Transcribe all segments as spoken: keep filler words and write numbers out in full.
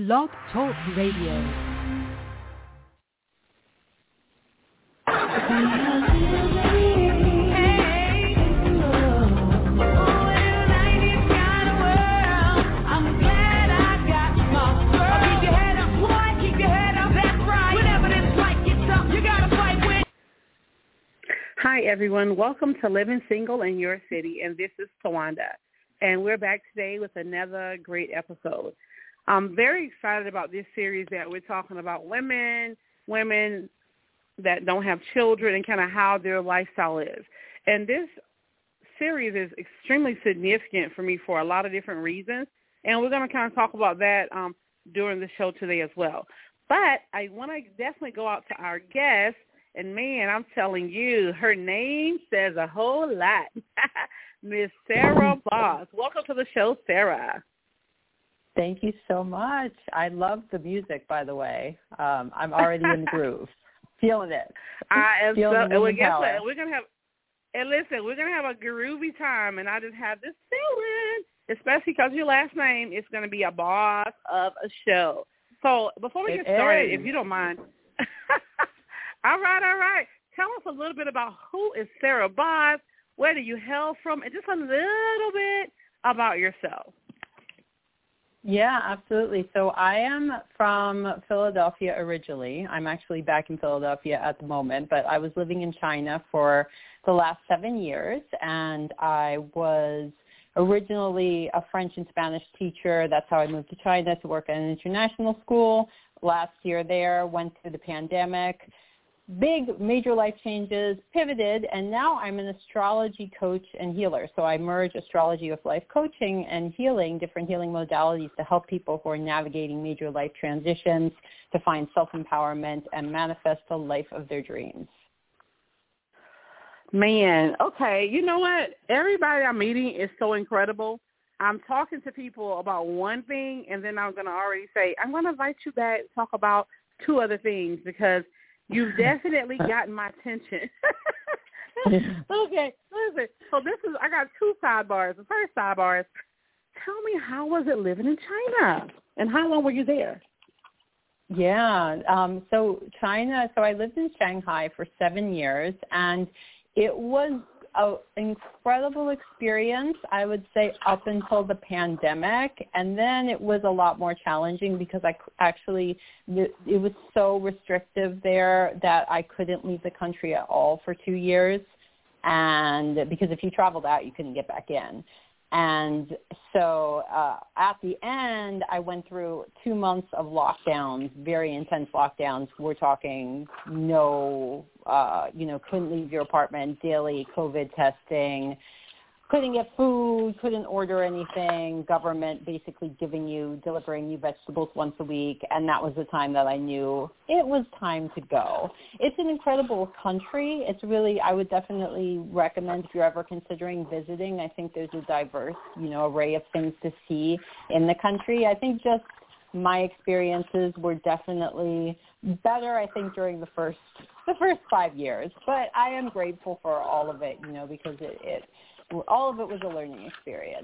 Blog Talk Radio. Hi, everyone. Welcome to Living Single in Your City, and this is Tawanda. And we're back today with another great episode. I'm very excited about this series that we're talking about women, women that don't have children and kind of how their lifestyle is. And this series is extremely significant for me for a lot of different reasons, and we're going to kind of talk about that um, during the show today as well. But I want to definitely go out to our guest. And, man, I'm telling you, her name says a whole lot. Miss Sarah Boss. Welcome to the show, Sarah. Thank you so much. I love the music, by the way. Um, I'm already in the groove. Feeling it. I am Feeling so, the and well, guess power. what? We're going to have, and listen, we're going to have a groovy time, and I just have this feeling, especially because your last name is going to be a boss of a show. So before we It get started, is. if you don't mind, all right, all right. Tell us a little bit about who is Sarah Boss, where do you hail from, and just a little bit about yourself. Yeah, absolutely. So I am from Philadelphia originally. I'm actually back in Philadelphia at the moment, but I was living in China for the last seven years, and I was originally a French and Spanish teacher. That's how I moved to China to work at an international school. Last year there, went through the pandemic. Big major life changes, pivoted, and now I'm an astrology coach and healer. So I merge astrology with life coaching and healing, different healing modalities to help people who are navigating major life transitions to find self-empowerment and manifest the life of their dreams. Man, okay, you know what? Everybody I'm meeting is so incredible. I'm talking to people about one thing, and then I'm going to already say, I'm going to invite you back to talk about two other things because you've definitely gotten my attention. Okay, listen. So this is, I got two sidebars. The first sidebar is, tell me, how was it living in China? And how long were you there? Yeah, um, so China, so I lived in Shanghai for seven years, and it was an incredible experience, I would say, up until the pandemic. And then it was a lot more challenging because I actually, it was so restrictive there that I couldn't leave the country at all for two years. And because if you traveled out, you couldn't get back in. And so uh, at the end, I went through two months of lockdowns, very intense lockdowns. We're talking no, uh, you know, couldn't leave your apartment, daily COVID testing, couldn't get food, couldn't order anything, government basically giving you, delivering you vegetables once a week. And that was the time that I knew it was time to go. It's an incredible country. It's really, I would definitely recommend if you're ever considering visiting. I think there's a diverse, you know, array of things to see in the country. I think just my experiences were definitely better, I think, during the first, the first five years. But I am grateful for all of it, you know, because it, it all of it was a learning experience.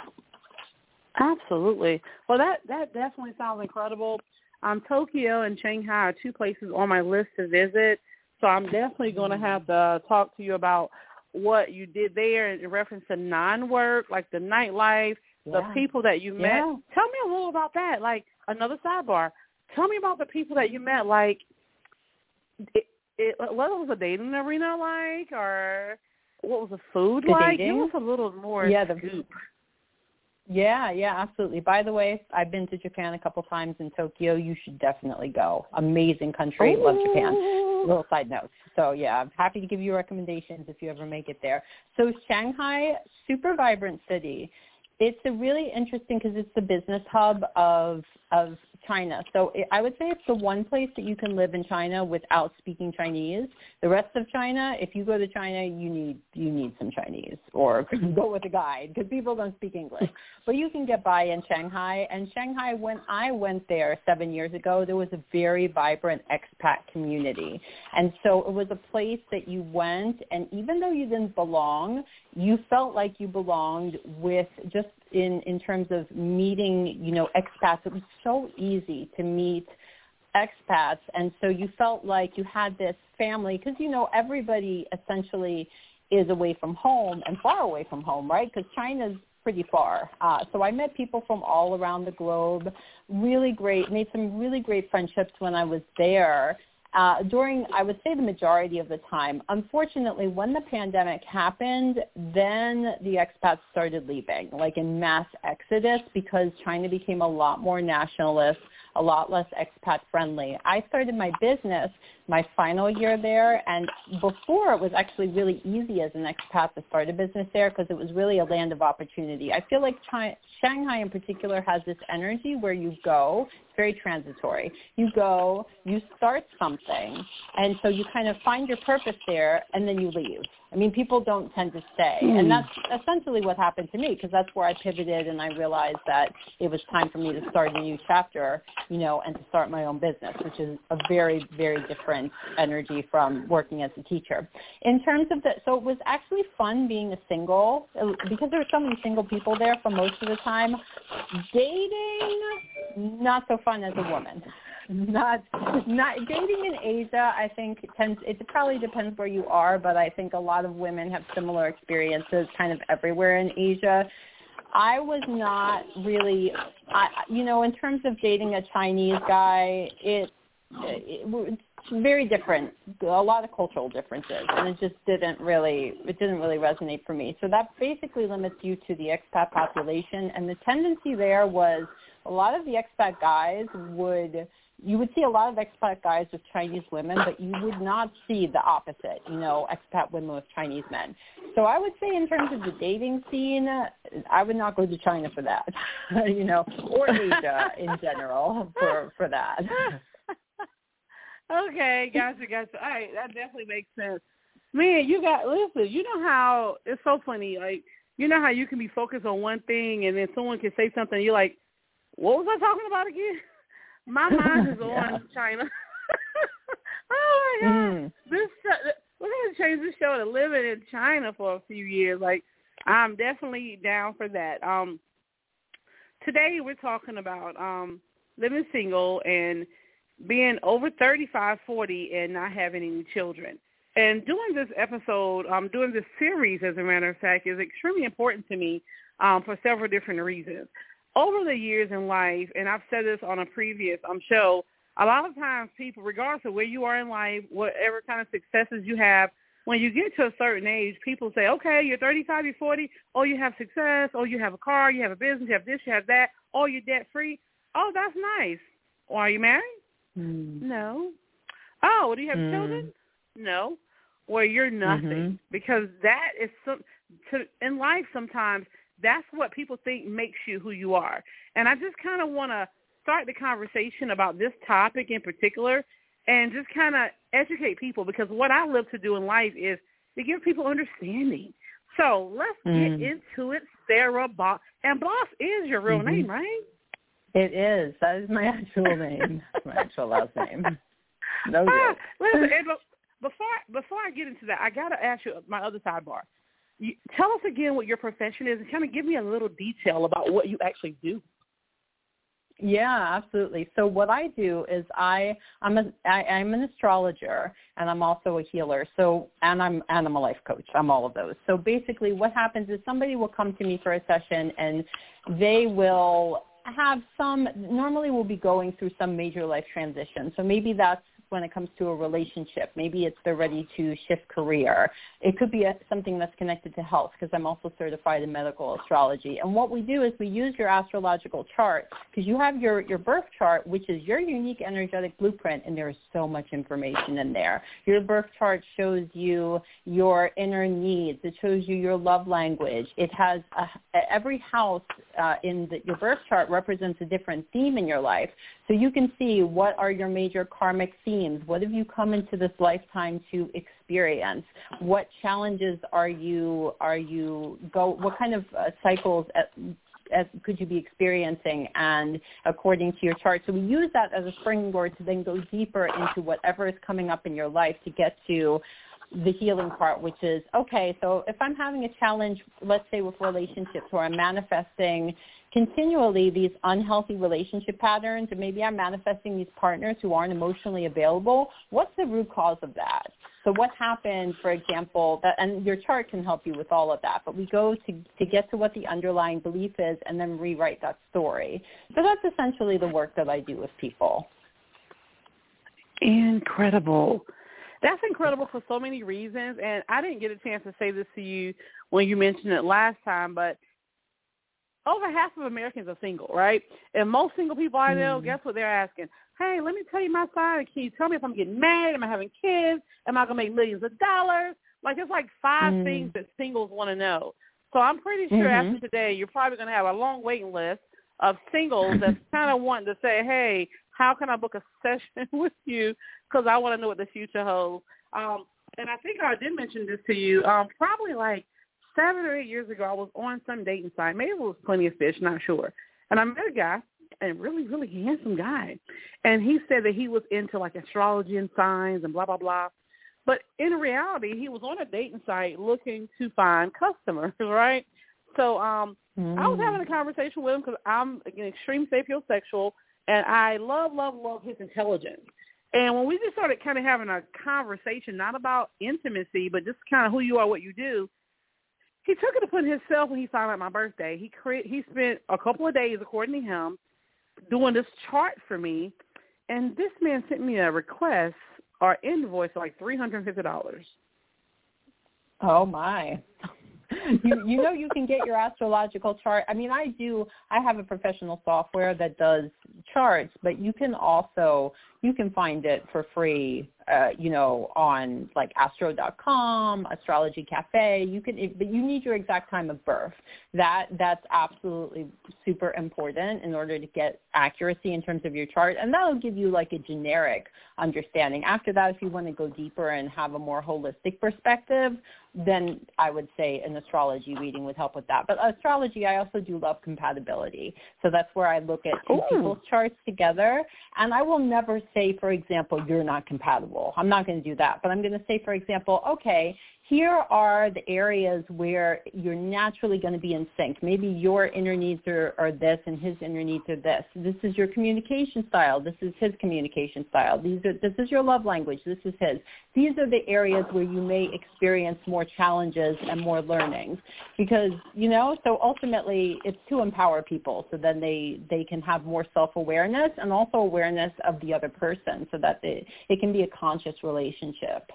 Absolutely. Well, that, that definitely sounds incredible. Um, Tokyo and Shanghai are two places on my list to visit, so I'm definitely going to have to talk to you about what you did there in reference to non-work, like the nightlife, Yeah. the people that you met. Yeah. Tell me a little about that, like another sidebar. Tell me about the people that you met, like it, it, what was the dating arena like, or what was the food The like? dating? Give us a little more yeah, the, scoop. Yeah, yeah, absolutely. By the way, I've been to Japan a couple times in Tokyo. You should definitely go. Amazing country. Ooh. Love Japan. Little side note. So, yeah, I'm happy to give you recommendations if you ever make it there. So Shanghai, super vibrant city. It's a really interesting because it's the business hub of of China. So it, I would say it's the one place that you can live in China without speaking Chinese. The rest of China, if you go to China, you need you need some Chinese or go with a guide because people don't speak English. But you can get by in Shanghai. And Shanghai, when I went there seven years ago, there was a very vibrant expat community. And so it was a place that you went, and even though you didn't belong, you felt like you belonged with just in, in terms of meeting, you know, expats. It was so easy easy to meet expats, and so you felt like you had this family because, you know, everybody essentially is away from home and far away from home, right? Because China's pretty far. Uh, so I met people from all around the globe, really great, made some really great friendships when I was there. Uh, during, I would say, the majority of the time. Unfortunately, when the pandemic happened, then the expats started leaving, like in mass exodus, because China became a lot more nationalist, a lot less expat friendly. I started my business my final year there, and before it was actually really easy as an expat to start a business there because it was really a land of opportunity. I feel like China, Shanghai in particular has this energy where you go, it's very transitory. You go, you start something, and so you kind of find your purpose there, and then you leave. I mean, people don't tend to stay, mm. and that's essentially what happened to me because that's where I pivoted and I realized that it was time for me to start a new chapter, you know, and to start my own business, which is a very, very different energy from working as a teacher. In terms of the, so it was actually fun being a single because there were so many single people there for most of the time. Dating, not so fun as a woman. Not, not dating in Asia. I think it tends. It probably depends where you are, but I think a lot of women have similar experiences, kind of everywhere in Asia. I was not really, I, you know, in terms of dating a Chinese guy, it, it it's very different. A lot of cultural differences, and it just didn't really, it didn't really resonate for me. So that basically limits you to the expat population, and the tendency there was a lot of the expat guys would. You would see a lot of expat guys with Chinese women, but you would not see the opposite, you know, expat women with Chinese men. So I would say in terms of the dating scene, I would not go to China for that, you know, or Asia in general for, for that. Okay, gotcha, gotcha. All right, that definitely makes sense. Man, you got, listen, you know how, it's so funny, like, you know how you can be focused on one thing and then someone can say something, you're like, what was I talking about again? My mind is yeah. on China. Oh, my God. Mm. This We're going to change this show to living in China for a few years. Like, I'm definitely down for that. Um, today we're talking about um, living single and being over thirty-five, forty and not having any children. And doing this episode, um, doing this series, as a matter of fact, is extremely important to me um, for several different reasons. Over the years in life, and I've said this on a previous um, show, a lot of times people, regardless of where you are in life, whatever kind of successes you have, when you get to a certain age, people say, okay, you're thirty-five, you're forty, oh, you have success, oh, you have a car, you have a business, you have this, you have that, oh, you're debt-free. Oh, that's nice. Well, are you married? Mm. No. Oh, do you have mm. children? No. Well, you're nothing. Mm-hmm. Because that is, some, to, in life sometimes, that's what people think makes you who you are. And I just kind of want to start the conversation about this topic in particular and just kind of educate people because what I live to do in life is to give people understanding. So let's mm. get into it, Sarah Boss. And Boss is your real mm-hmm. name, right? It is. That is my actual name. My actual last name. No ah, listen, and before, before I get into that, I got to ask you my other sidebar. You, tell us again what your profession is and kind of give me a little detail about what you actually do. Yeah, absolutely. So what I do is I, I'm, a, I, I'm an astrologer and I'm also a healer. So, and I'm, and I'm a life coach. I'm all of those. So basically what happens is somebody will come to me for a session and they will have some, normally we'll be going through some major life transition. So maybe that's when it comes to a relationship. Maybe it's they're ready to shift career. It could be a, something that's connected to health because I'm also certified in medical astrology. And what we do is we use your astrological chart because you have your, your birth chart, which is your unique energetic blueprint, and there is so much information in there. Your birth chart shows you your inner needs. It shows you your love language. It has a, every house uh, in the, your birth chart represents a different theme in your life. So you can see what are your major karmic themes. What have you come into this lifetime to experience? What challenges are you are you go? What kind of uh, cycles at, as could you be experiencing? And according to your chart, so we use that as a springboard to then go deeper into whatever is coming up in your life to get to the healing part, which is, okay, so if I'm having a challenge, let's say with relationships, where I'm manifesting continually these unhealthy relationship patterns, and maybe I'm manifesting these partners who aren't emotionally available, what's the root cause of that? So what happened, for example, that, and your chart can help you with all of that, but we go to, to get to what the underlying belief is and then rewrite that story. So that's essentially the work that I do with people. Incredible. That's incredible for so many reasons, and I didn't get a chance to say this to you when you mentioned it last time, but over half of Americans are single, right? And most single people I know, mm. guess what they're asking? Hey, let me tell you my side. Can you tell me if I'm getting married? Am I having kids? Am I going to make millions of dollars? Like, it's like five mm. things that singles want to know. So I'm pretty sure mm-hmm. after today, you're probably going to have a long waiting list of singles that's kind of wanting to say, hey, how can I book a session with you? Because I want to know what the future holds. Um, and I think I did mention this to you. Um, probably like seven or eight years ago, I was on some dating site. Maybe it was Plenty of Fish, not sure. And I met a guy, a really, really handsome guy. And he said that he was into, like, astrology and signs and blah, blah, blah. But in reality, he was on a dating site looking to find customers, right? So um, mm. I was having a conversation with him because I'm an extreme sapiosexual, and I love, love, love his intelligence. And when we just started kind of having a conversation, not about intimacy, but just kind of who you are, what you do, he took it upon himself when he found out my birthday. He cre- he spent a couple of days, according to him, doing this chart for me, and this man sent me a request or invoice of like three hundred fifty dollars. Oh, my. you you know you can get your astrological chart. I mean, I do. I have a professional software that does charts, but you can also, you can find it for free, uh, you know, on like astro dot com, Astrology Cafe. You can, it, but you need your exact time of birth. That That's absolutely super important in order to get accuracy in terms of your chart, and that'll give you like a generic understanding. After that, if you want to go deeper and have a more holistic perspective, then I would say an astrology reading would help with that. But astrology, I also do love compatibility. So that's where I look at two Ooh. people's charts together. And I will never say, for example, you're not compatible. I'm not going to do that. But I'm going to say, for example, okay, here are the areas where you're naturally going to be in sync. Maybe your inner needs are, are this and his inner needs are this. This is your communication style. This is his communication style. These are, this is your love language. This is his. These are the areas where you may experience more challenges and more learnings. Because, you know, so ultimately it's to empower people so then they, they can have more self-awareness and also awareness of the other person so that they, it can be a conscious relationship.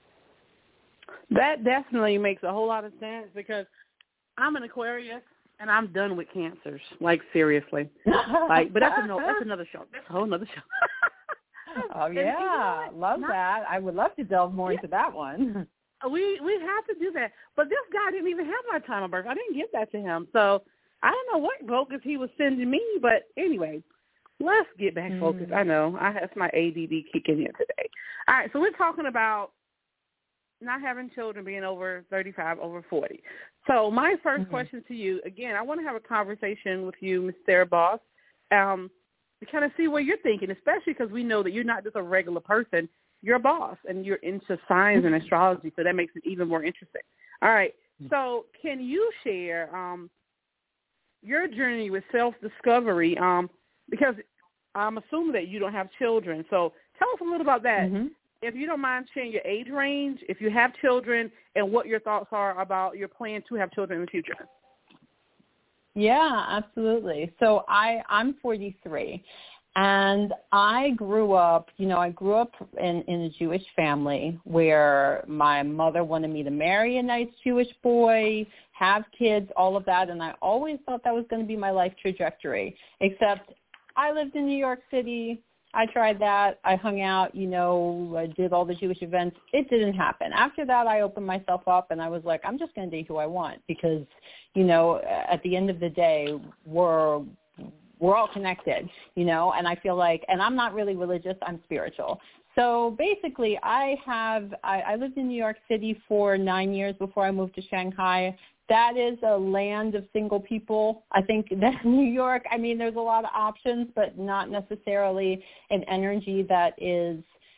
That definitely makes a whole lot of sense because I'm an Aquarius and I'm done with cancers. Like, seriously. Like, but that's another that's another show. That's a whole other show. Oh yeah, you know love Not, that. I would love to delve more yeah. into that one. We we have to do that. But this guy didn't even have my time of birth. I didn't give that to him. So I don't know what bogus he was sending me. But anyway, let's get back mm. focused. I know I have my A D D kicking in today. All right, so we're talking about not having children, being over thirty-five, over forty. So my first mm-hmm. question to you, again, I want to have a conversation with you, Miz Sarah Boss, um, to kind of see what you're thinking, especially because we know that you're not just a regular person. You're a boss, and you're into science and astrology, so that makes it even more interesting. All right, so can you share um, your journey with self-discovery, um, because I'm assuming that you don't have children. So tell us a little about that. Mm-hmm. If you don't mind sharing your age range, if you have children, and what your thoughts are about your plan to have children in the future. Yeah, absolutely. So I, I'm forty-three, and I grew up, you know, I grew up in, in a Jewish family where my mother wanted me to marry a nice Jewish boy, have kids, all of that, and I always thought that was going to be my life trajectory, except I lived in New York City. I tried that. I hung out, you know, I did all the Jewish events. It didn't happen. After that, I opened myself up, and I was like, I'm just going to date who I want because, you know, at the end of the day, we're we're all connected, you know, and I feel like, and I'm not really religious, I'm spiritual. So basically, I have, I, I lived in New York City for nine years before I moved to Shanghai. That is a land of single people. I think that New York, I mean, there's a lot of options, but not necessarily an energy that is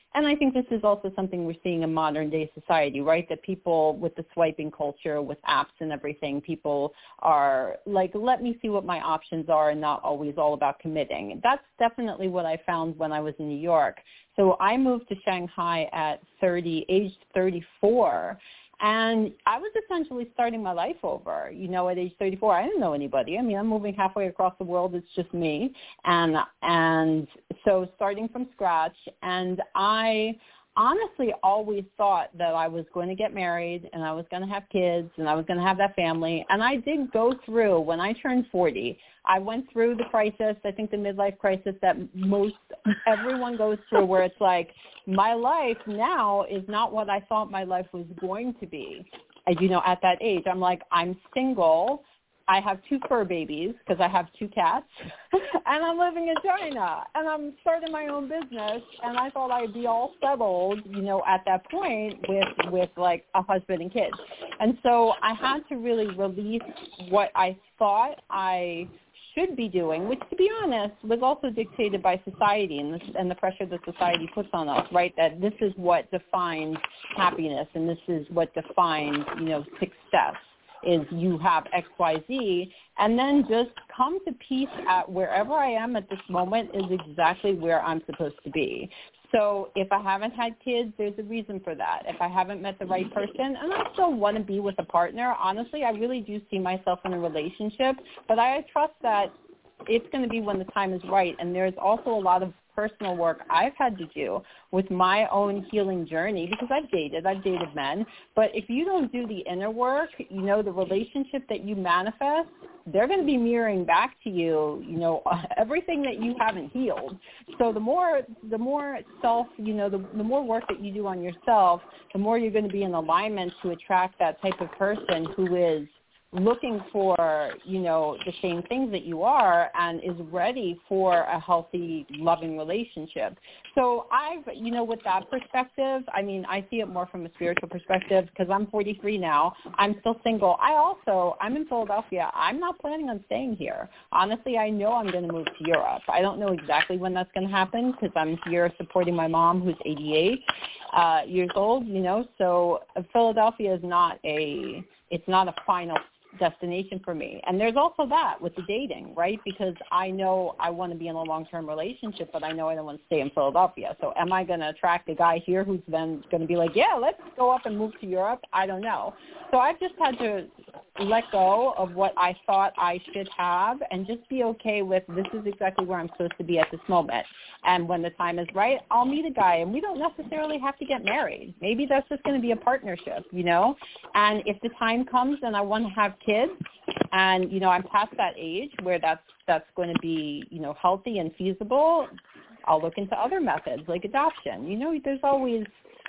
And I think this is also something we're seeing in modern day society, right? That people with the swiping culture, with apps and everything, people are like, let me see what my options are and not always all about committing. That's definitely what I found when I was in New York. So I moved to Shanghai at thirty, aged thirty-four. And I was essentially starting my life over, you know, at age thirty-four. I didn't know anybody. I mean, I'm moving halfway across the world. It's just me. And and so starting from scratch. And I honestly always thought that I was going to get married and I was going to have kids and I was going to have that family. And I did go through, when I turned forty, I went through the crisis, I think the midlife crisis that most everyone goes through, where it's like, my life now is not what I thought my life was going to be. As you know, at that age, I'm like, I'm single. I have two fur babies because I have two cats, and I'm living in China, and I'm starting my own business, and I thought I'd be all settled, you know, at that point with, with like a husband and kids. And so I had to really release what I thought I should be doing, which, to be honest, was also dictated by society and, this, and the pressure that society puts on us, right, that this is what defines happiness and this is what defines, you know, success. Is you have X, Y, Z, and then just come to peace at wherever I am at this moment is exactly where I'm supposed to be. So if I haven't had kids, there's a reason for that. If I haven't met the right person, and I still want to be with a partner, honestly, I really do see myself in a relationship, but I trust that it's going to be when the time is right. And there's also a lot of personal work I've had to do with my own healing journey, because I've dated, I've dated men. But if you don't do the inner work, you know, the relationship that you manifest, they're going to be mirroring back to you, you know, everything that you haven't healed. So the more, the more self, you know, the, the more work that you do on yourself, the more you're going to be in alignment to attract that type of person who is looking for, you know, the same things that you are and is ready for a healthy, loving relationship. So I've, you know, with that perspective, I mean, I see it more from a spiritual perspective because I'm forty-three now. I'm still single. I also, I'm in Philadelphia. I'm not planning on staying here. Honestly, I know I'm going to move to Europe. I don't know exactly when that's going to happen because I'm here supporting my mom who's eighty-eight uh, years old, you know, so Philadelphia is not a, it's not a final destination for me. And there's also that with the dating, right? Because I know I want to be in a long-term relationship, but I know I don't want to stay in Philadelphia. So am I going to attract a guy here who's then going to be like, yeah, let's go up and move to Europe? I don't know. So I've just had to let go of what I thought I should have and just be okay with this is exactly where I'm supposed to be at this moment. And when the time is right, I'll meet a guy, and we don't necessarily have to get married. Maybe that's just going to be a partnership, you know? And if the time comes and I want to have kids and, you know, I'm past that age where that's that's going to be, you know, healthy and feasible, I'll look into other methods like adoption. You know, there's always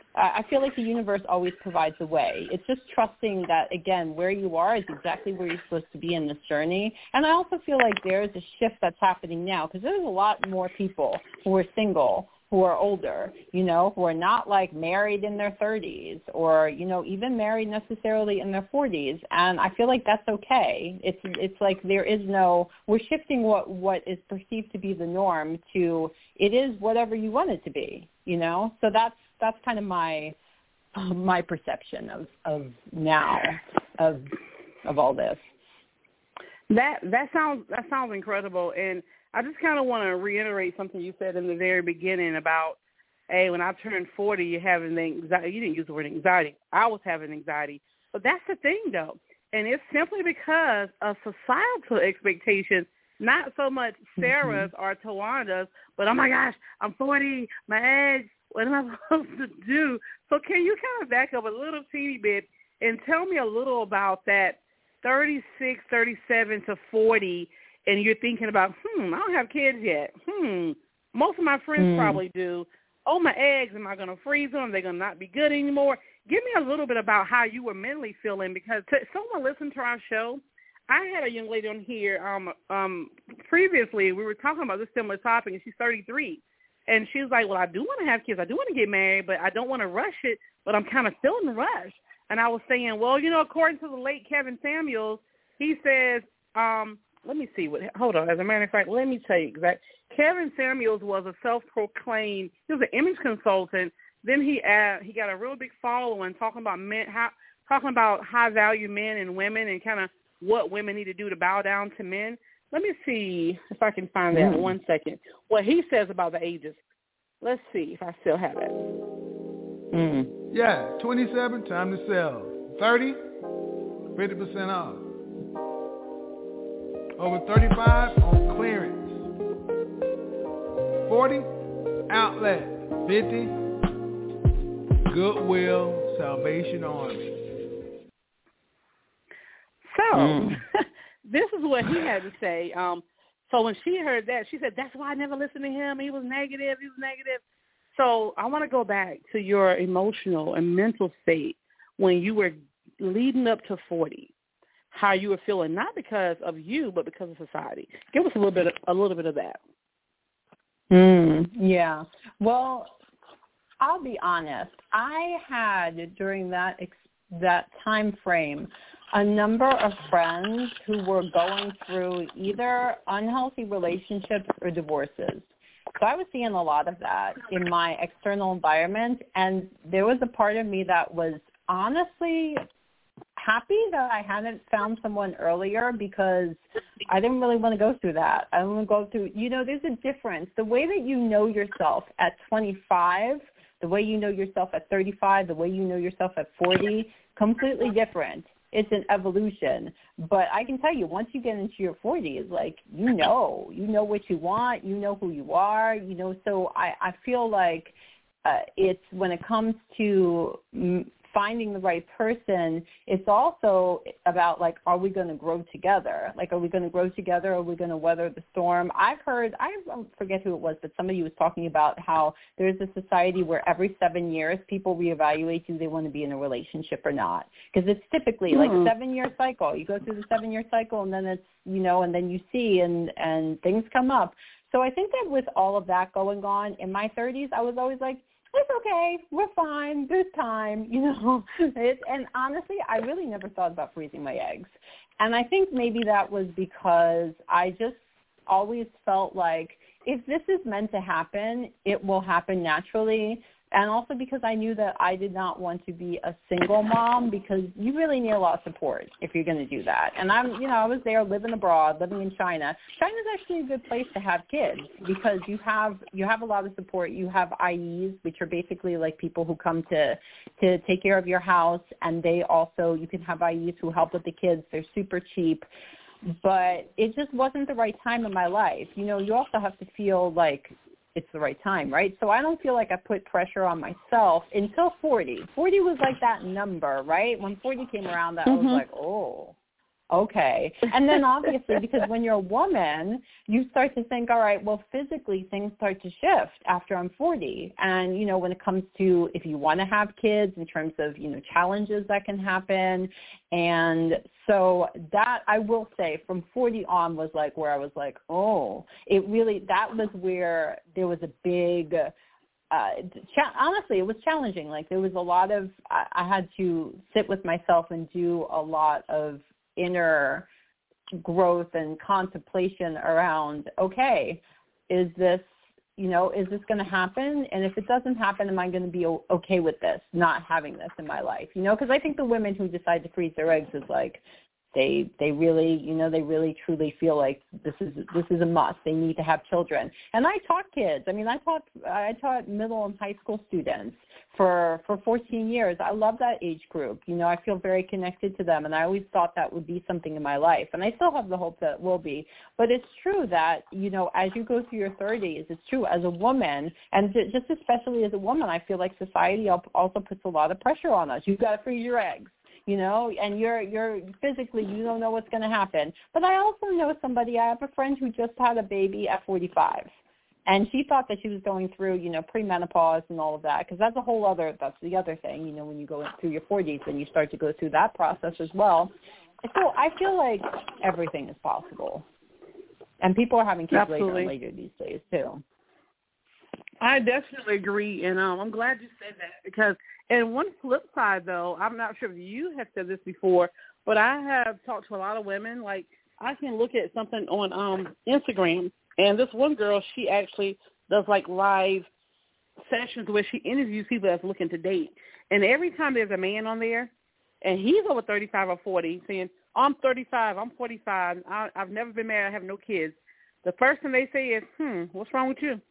I feel like the universe always provides a way. It's just trusting that, again, where you are is exactly where you're supposed to be in this journey. And I also feel like there's a shift that's happening now because there's a lot more people who are single, who are older, you know, who are not like married in their thirties or, you know, even married necessarily in their forties. And I feel like that's okay. It's it's like there is no, we're shifting what, what is perceived to be the norm to it is whatever you want it to be, you know. So that's that's kind of my my perception of, of now of of all this. That that sounds that sounds incredible, and I just kind of want to reiterate something you said in the very beginning about, hey, when I turned forty, you're having the anxiety. You didn't use the word anxiety. I was having anxiety. But that's the thing, though. And it's simply because of societal expectations, not so much Sarah's mm-hmm. or Tawanda's, but, oh, my gosh, I'm forty, my eggs, what am I supposed to do? So can you kind of back up a little teeny bit and tell me a little about that thirty-six, thirty-seven to forty, and you're thinking about, hmm, I don't have kids yet. Hmm, most of my friends mm. probably do. Oh, my eggs, am I going to freeze them? Are they going to not be good anymore? Give me a little bit about how you were mentally feeling, because to someone listened to our show, I had a young lady on here um, um, previously. We were talking about this similar topic, and she's thirty-three. And she was like, well, I do want to have kids. I do want to get married, but I don't want to rush it, but I'm kind of feeling the rush. And I was saying, well, you know, according to the late Kevin Samuels, he says, um, let me see what. Hold on. As a matter of fact, let me tell you exactly. Kevin Samuels was a self-proclaimed. He was an image consultant. Then he uh, he got a real big following talking about men, how, talking about high value men and women, and kind of what women need to do to bow down to men. Let me see if I can find that. Mm. One second. What he says about the ages. Let's see if I still have it. Mm. Yeah, twenty-seven, time to sell. thirty, fifty percent off. Over thirty-five on clearance. forty, outlet. fifty, Goodwill, Salvation Army. So, Mm. this is what he had to say. Um, so when she heard that, she said, that's why I never listened to him. He was negative. He was negative. So I want to go back to your emotional and mental state when you were leading up to forty, how you were feeling, not because of you, but because of society. Give us a little bit of, a little bit of that. Mm, yeah. Well, I'll be honest. I had, during that ex- that time frame, a number of friends who were going through either unhealthy relationships or divorces. So I was seeing a lot of that in my external environment, and there was a part of me that was honestly happy that I hadn't found someone earlier, because I didn't really want to go through that. I didn't want to go through, you know, there's a difference. The way that you know yourself at twenty-five, the way you know yourself at thirty-five, the way you know yourself at forty, completely different. It's an evolution. But I can tell you, once you get into your forties, like, you know, you know what you want, you know who you are, you know, so I, I feel like uh, it's, when it comes to mm, finding the right person, it's also about, like, are we going to grow together? Like, are we going to grow together? Are we going to weather the storm? I've heard, I forget who it was, but somebody was talking about how there's a society where every seven years people reevaluate do they want to be in a relationship or not. Because it's typically like a seven-year cycle. You go through the seven-year cycle, and then it's, you know, and then you see, and, and things come up. So I think that with all of that going on in my thirties, I was always like, it's okay, we're fine, there's time, you know. It, and honestly, I really never thought about freezing my eggs. And I think maybe that was because I just always felt like if this is meant to happen, it will happen naturally. And also because I knew that I did not want to be a single mom, because you really need a lot of support if you're going to do that. And I'm, you know, I was there living abroad, living in China. China's actually a good place to have kids, because you have you have a lot of support. You have I Es, which are basically like people who come to to take care of your house, and they also, you can have I Es who help with the kids. They're super cheap. But it just wasn't the right time in my life. You know, you also have to feel like it's the right time, right? So I don't feel like I put pressure on myself until forty. forty was like that number, right? When forty came around, that mm-hmm. I was like, oh, okay. And then obviously, because when you're a woman, you start to think, all right, well, physically things start to shift after I'm forty. And, you know, when it comes to if you want to have kids, in terms of, you know, challenges that can happen. And so that, I will say, from forty on was like where I was like, oh, it really, that was where there was a big, uh, cha- honestly, it was challenging. Like there was a lot of, I, I had to sit with myself and do a lot of inner growth and contemplation around, okay, is this, you know, is this going to happen? And if it doesn't happen, am I going to be o- okay with this, not having this in my life? You know, because I think the women who decide to freeze their eggs is like, they they really, you know, they really truly feel like this is this is a must. They need to have children. And I taught kids. I mean, I taught I taught middle and high school students for for fourteen years. I love that age group. You know, I feel very connected to them, and I always thought that would be something in my life. And I still have the hope that it will be. But it's true that, you know, as you go through your thirties, it's true as a woman, and just especially as a woman, I feel like society also puts a lot of pressure on us. You've got to freeze your eggs. You know, and you're you're physically, you don't know what's going to happen. But I also know somebody, I have a friend who just had a baby at forty-five. And she thought that she was going through, you know, premenopause and all of that, because that's a whole other, that's the other thing, you know, when you go through your forties and you start to go through that process as well. So I feel like everything is possible. And people are having kids later and later these days, too. I definitely agree, and um, I'm glad you said that, because, and one flip side, though, I'm not sure if you have said this before, but I have talked to a lot of women, like, I can look at something on um, Instagram, and this one girl, she actually does like live sessions where she interviews people that's looking to date. And every time there's a man on there, and he's over thirty-five or forty, saying, I'm thirty-five, I'm forty-five, I, I've never been married, I have no kids. The first thing they say is, hmm, what's wrong with you?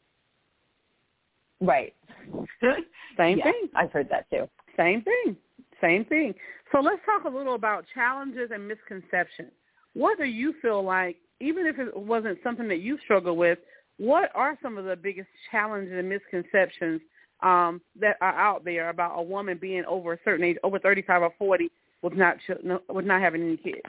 Right. Same yeah, thing. I've heard that too. Same thing. Same thing. So let's talk a little about challenges and misconceptions. What do you feel like, even if it wasn't something that you struggle with, what are some of the biggest challenges and misconceptions um, that are out there about a woman being over a certain age, over thirty-five or forty, with not with not having any kids?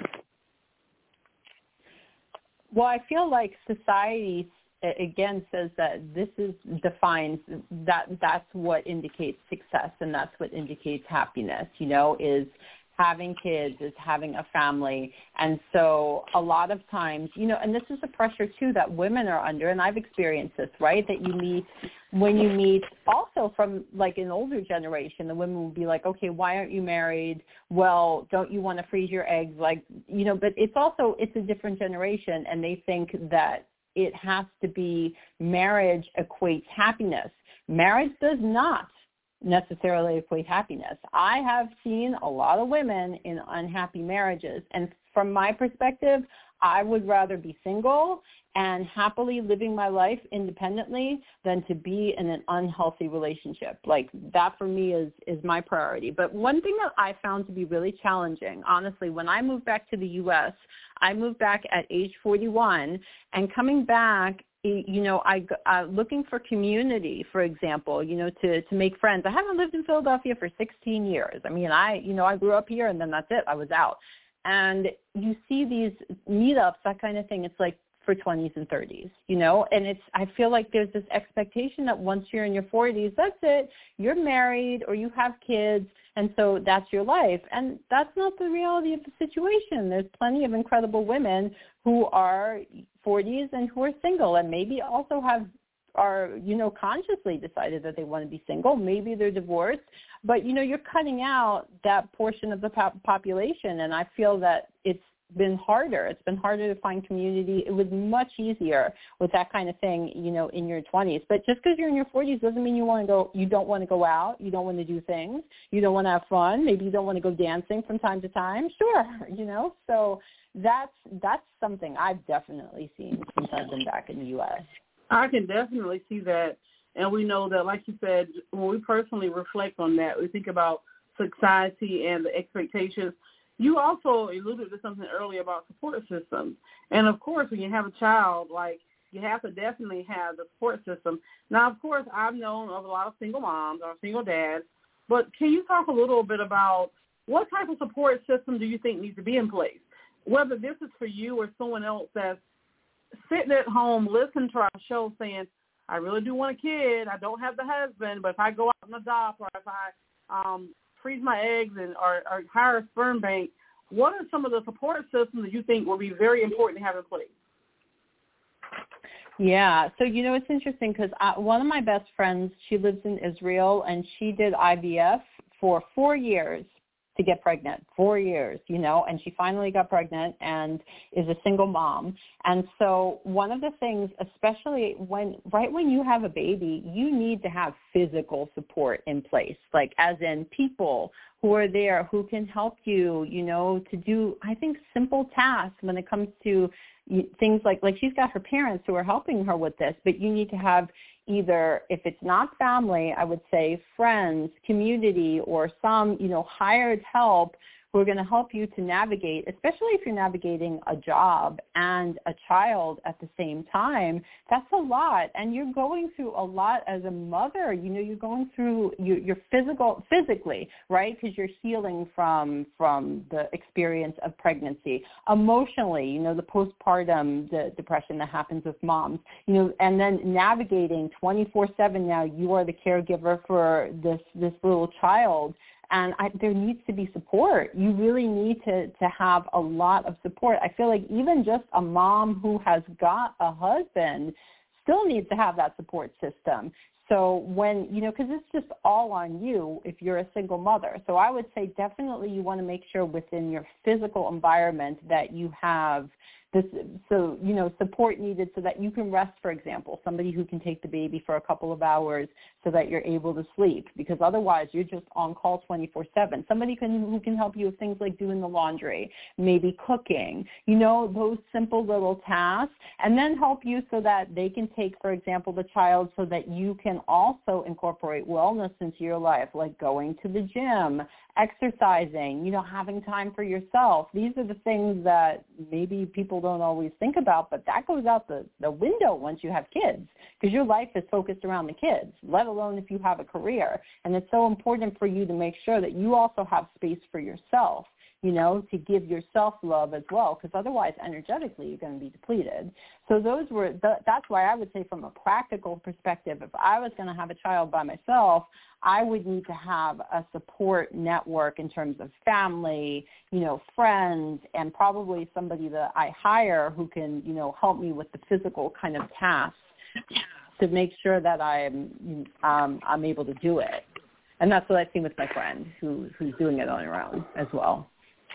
Well, I feel like society again says that this is defines that that's what indicates success and that's what indicates happiness, you know, is having kids, is having a family. And so a lot of times, you know, and this is the pressure too that women are under, and I've experienced this, right, that you meet, when you meet also from like an older generation, the women will be like, okay, why aren't you married? Well, don't you want to freeze your eggs? Like, you know, but it's also, it's a different generation, and they think that it has to be marriage equates happiness. Marriage does not necessarily equate happiness. I have seen a lot of women in unhappy marriages, and from my perspective, I would rather be single and happily living my life independently than to be in an unhealthy relationship. Like that for me is, is my priority. But one thing that I found to be really challenging, honestly, when I moved back to the U S, I moved back at age forty-one, and coming back, you know, I uh, looking for community, for example, you know, to, to make friends. I haven't lived in Philadelphia for sixteen years. I mean, I, you know, I grew up here and then that's it. I was out. And you see these meetups, that kind of thing. It's like for twenties and thirties, you know, and it's, I feel like there's this expectation that once you're in your forties, that's it. You're married or you have kids. And so that's your life. And that's not the reality of the situation. There's plenty of incredible women who are forties and who are single and maybe also have are, you know, consciously decided that they want to be single. Maybe they're divorced. But, you know, you're cutting out that portion of the pop- population. And I feel that it's been harder. It's been harder to find community. It was much easier with that kind of thing, you know, in your twenties. But just because you're in your forties doesn't mean you want to go, you don't want to go out, you don't want to do things, you don't want to have fun, maybe you don't want to go dancing from time to time. Sure, you know. So that's that's something I've definitely seen since I've been back in the U S. I can definitely see that. And we know that, like you said, when we personally reflect on that, we think about society and the expectations. You also alluded to something earlier about support systems. And, of course, when you have a child, like, you have to definitely have the support system. Now, of course, I've known of a lot of single moms or single dads, but can you talk a little bit about what type of support system do you think needs to be in place? Whether this is for you or someone else that's sitting at home, listening to our show saying, I really do want a kid, I don't have the husband, but if I go out on the dock or if I um, freeze my eggs and or, or hire a sperm bank, what are some of the support systems that you think will be very important to have in place? Yeah, so, you know, it's interesting because one of my best friends, she lives in Israel, and she did I V F for four years to get pregnant, four years, you know, and she finally got pregnant and is a single mom. And so one of the things, especially when, right when you have a baby, you need to have physical support in place, like as in people who are there who can help you, you know, to do, I think, simple tasks when it comes to things like, like she's got her parents who are helping her with this, but you need to have either, if it's not family, I would say friends, community, or some, you know, hired help who are going to help you to navigate, especially if you're navigating a job and a child at the same time. That's a lot. And you're going through a lot as a mother. You know, you're going through your, your physical, physically, right? Because you're healing from, from the experience of pregnancy. Emotionally, you know, the postpartum, the depression that happens with moms, you know, and then navigating twenty-four seven now, you are the caregiver for this, this little child. And I, there needs to be support. You really need to, to have a lot of support. I feel like even just a mom who has got a husband still needs to have that support system. So when, you know, because it's just all on you if you're a single mother. So I would say definitely you want to make sure within your physical environment that you have this, so, you know, support needed so that you can rest, for example, somebody who can take the baby for a couple of hours so that you're able to sleep, because otherwise you're just on call twenty-four seven. Somebody can, who can help you with things like doing the laundry, maybe cooking, you know, those simple little tasks, and then help you so that they can take, for example, the child so that you can also incorporate wellness into your life, like going to the gym, exercising, you know, having time for yourself. These are the things that maybe people don't always think about, but that goes out the, the window once you have kids, because your life is focused around the kids, let alone if you have a career. And it's so important for you to make sure that you also have space for yourself, you know, to give yourself love as well, because otherwise energetically you're going to be depleted. So those were, the, that's why I would say from a practical perspective, if I was going to have a child by myself, I would need to have a support network in terms of family, you know, friends, and probably somebody that I hire who can, you know, help me with the physical kind of tasks to make sure that I'm, um, I'm able to do it. And that's what I've seen with my friend who, who's doing it on her own as well.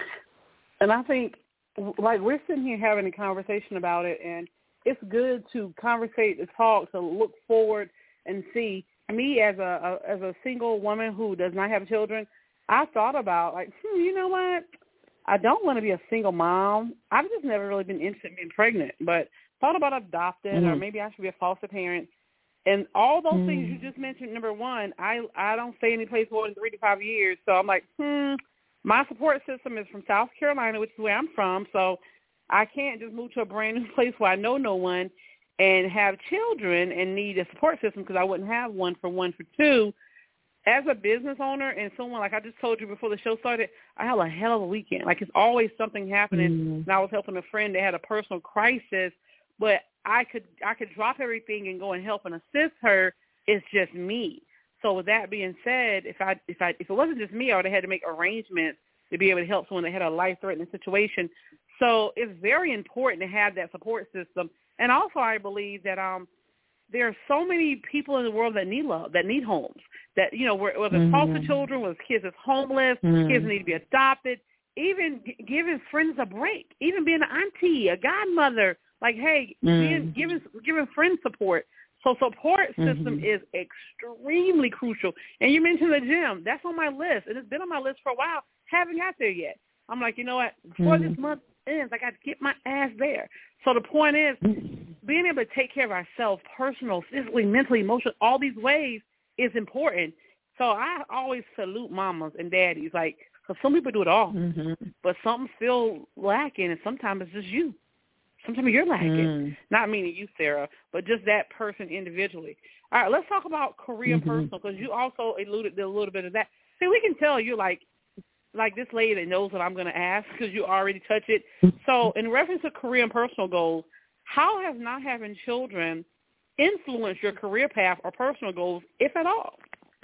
And I think, like, we're sitting here having a conversation about it, and it's good to conversate, to talk, to look forward and see. Me as a, a as a single woman who does not have children, I thought about, like, hmm, you know what? I don't want to be a single mom. I've just never really been interested in being pregnant, but thought about adopted, mm-hmm. or maybe I should be a foster parent. And all those mm-hmm. things you just mentioned, number one, I, I don't stay any place more than three to five years. So I'm like, hmm, my support system is from South Carolina, which is where I'm from. So I can't just move to a brand new place where I know no one and have children and need a support system, because I wouldn't have one for one for two. As a business owner and someone, like I just told you before the show started, I have a hell of a weekend. Like, it's always something happening. Mm-hmm. And I was helping a friend that had a personal crisis, but I could I could drop everything and go and help and assist her. It's just me. So with that being said, if I if I if it wasn't just me, I would have had to make arrangements to be able to help someone that had a life-threatening situation. So it's very important to have that support system. And also, I believe that um, there are so many people in the world that need love, that need homes, that, you know, whether it's mm-hmm. foster children, whether it's kids that's homeless, mm-hmm. kids that need to be adopted, even g- giving friends a break, even being an auntie, a godmother, like, hey, mm-hmm. being, giving giving friends support. So support system mm-hmm. is extremely crucial. And you mentioned the gym. That's on my list, and it's been on my list for a while. Haven't got there yet. I'm like, you know what, before mm-hmm. this month ends, I got to get my ass there. So the point is, being able to take care of ourselves, personal, physically, mentally, emotionally, all these ways is important. So I always salute mamas and daddies, like, because some people do it all, mm-hmm. but something's still lacking, and sometimes it's just you. Sometimes you're lacking. Mm. Not meaning you, Sarah, but just that person individually. All right, let's talk about career mm-hmm. and personal, because you also alluded to a little bit of that. See, we can tell you're like, like this lady that knows what I'm going to ask, because you already touch it. So in reference to career and personal goals, how has not having children influenced your career path or personal goals, if at all?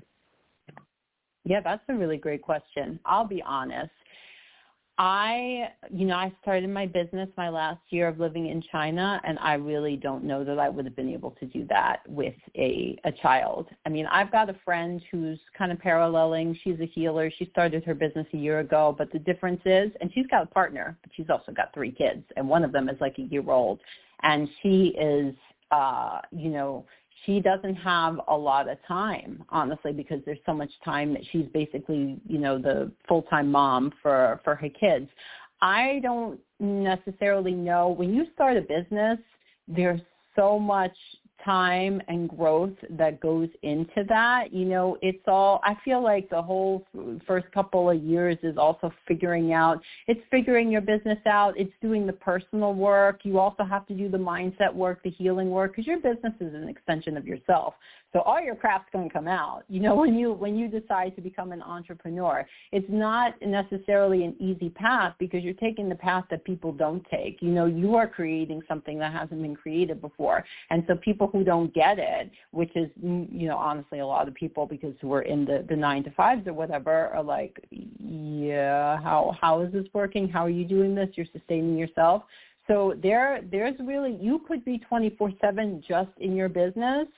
Yeah, that's a really great question. I'll be honest. I, you know, I started my business my last year of living in China, and I really don't know that I would have been able to do that with a, a child. I mean, I've got a friend who's kind of paralleling. She's a healer. She started her business a year ago, but the difference is, and she's got a partner, but she's also got three kids, and one of them is like a year old. And she is, uh, you know, she doesn't have a lot of time, honestly, because there's so much time that she's basically, you know, the full-time mom for, for her kids. I don't necessarily know. When you start a business, there's so much time and growth that goes into that. You know, it's all, I feel like the whole first couple of years is also figuring out, it's figuring your business out, it's doing the personal work. You also have to do the mindset work, the healing work, because your business is an extension of yourself. So all your crap's going to come out. You know, when you when you decide to become an entrepreneur, it's not necessarily an easy path, because you're taking the path that people don't take. You know, you are creating something that hasn't been created before. And so people who don't get it, which is, you know, honestly a lot of people, because who are in the, the nine to fives or whatever, are like, yeah, how how is this working? How are you doing this? You're sustaining yourself. So there, there's really, you could be twenty-four seven just in your business,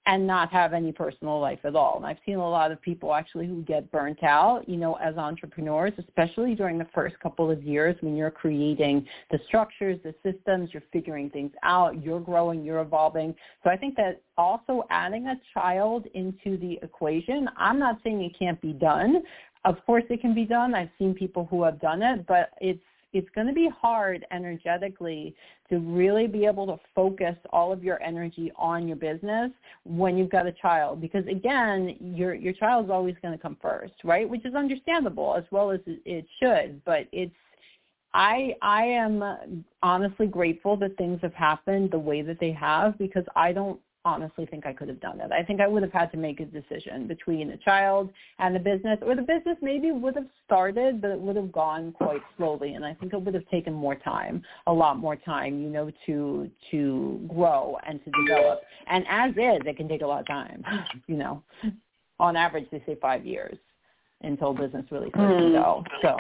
and not have any personal life at all. And I've seen a lot of people actually who get burnt out, you know, as entrepreneurs, especially during the first couple of years when you're creating the structures, the systems, you're figuring things out, you're growing, you're evolving. So I think that also adding a child into the equation, I'm not saying it can't be done. Of course it can be done. I've seen people who have done it, but it's it's going to be hard energetically to really be able to focus all of your energy on your business when you've got a child, because again, your your child's always going to come first, right? Which is understandable as well as it should, but it's I I am honestly grateful that things have happened the way that they have, because I don't honestly think I could have done it. I think I would have had to make a decision between a child and the business, or the business maybe would have started, but it would have gone quite slowly. And I think it would have taken more time, a lot more time, you know, to to grow and to develop. And as is, it can take a lot of time, you know. On average, they say five years until business really starts mm. to go. So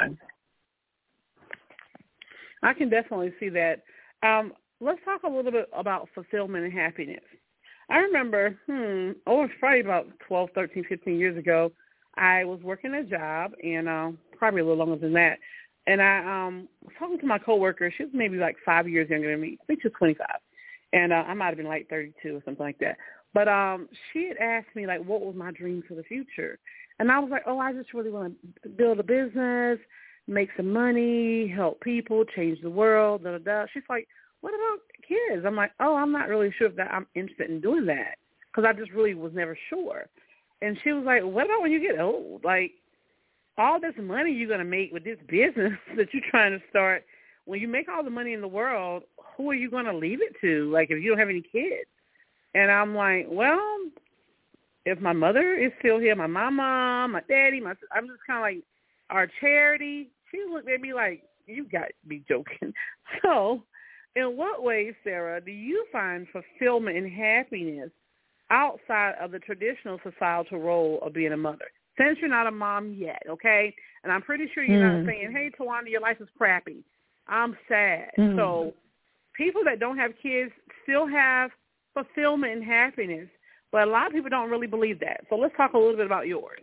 I can definitely see that. Um, let's talk a little bit about fulfillment and happiness. I remember, hmm, oh, it was probably about twelve, thirteen, fifteen years ago, I was working a job, and uh, probably a little longer than that, and I um, was talking to my coworker. She was maybe like five years younger than me. I think she was twenty-five, and uh, I might have been like thirty-two or something like that. But um, she had asked me, like, what was my dream for the future? And I was like, oh, I just really want to build a business, make some money, help people, change the world, da, da, da. She's like, what about kids? I'm like, oh, I'm not really sure if that I'm interested in doing that, because I just really was never sure. And she was like, what about when you get old? Like, all this money you're going to make with this business that you're trying to start, when you make all the money in the world, who are you going to leave it to, like, if you don't have any kids? And I'm like, well, if my mother is still here, my mama, my daddy, my I'm just kind of like, our charity. She looked at me like, you got to be joking. So in what ways, Sarah, do you find fulfillment and happiness outside of the traditional societal role of being a mother? Since you're not a mom yet, okay? And I'm pretty sure you're mm. not saying, hey, Tawanda, your life is crappy. I'm sad. Mm. So people that don't have kids still have fulfillment and happiness, but a lot of people don't really believe that. So let's talk a little bit about yours.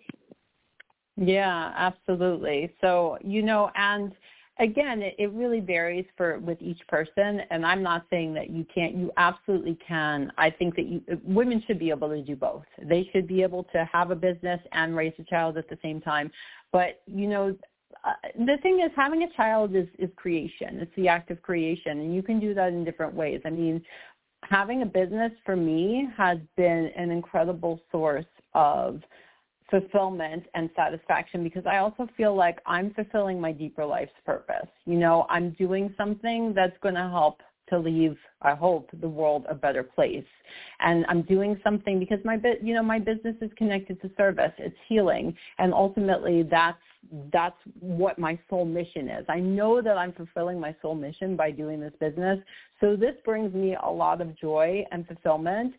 Yeah, absolutely. So, you know, and again, it, it really varies for with each person, and I'm not saying that you can't. You absolutely can. I think that you, women should be able to do both. They should be able to have a business and raise a child at the same time. But, you know, uh, the thing is, having a child is, is creation. It's the act of creation, and you can do that in different ways. I mean, having a business for me has been an incredible source of fulfillment and satisfaction, because I also feel like I'm fulfilling my deeper life's purpose. You know, I'm doing something that's going to help to leave, I hope, the world a better place. And I'm doing something because my, you know, my business is connected to service. It's healing. And ultimately that's, that's what my soul mission is. I know that I'm fulfilling my soul mission by doing this business. So this brings me a lot of joy and fulfillment.